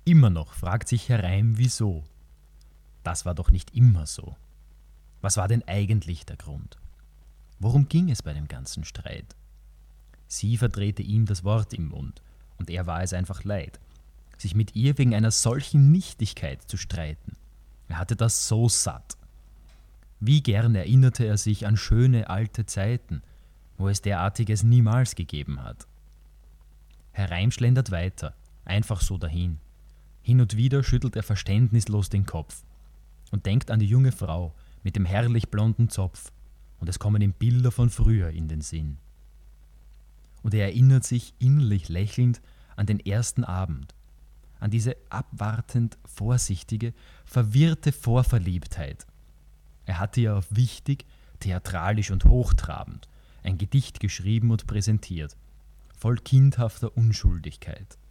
Immer noch fragt sich Herr Reim, wieso. Das war doch nicht immer so. Was war denn eigentlich der Grund? Worum ging es bei dem ganzen Streit? Sie verdrehte ihm das Wort im Mund, und er war es einfach leid, sich mit ihr wegen einer solchen Nichtigkeit zu streiten. Er hatte das so satt. Wie gern erinnerte er sich an schöne alte Zeiten, wo es derartiges niemals gegeben hat. Herr Reim schlendert weiter, einfach so dahin. Hin und wieder schüttelt er verständnislos den Kopf und denkt an die junge Frau mit dem herrlich blonden Zopf, und es kommen ihm Bilder von früher in den Sinn. Und er erinnert sich innerlich lächelnd an den ersten Abend, an diese abwartend vorsichtige, verwirrte Vorverliebtheit. Er hatte ja auf wichtig, theatralisch und hochtrabend ein Gedicht geschrieben und präsentiert, voll kindhafter Unschuldigkeit.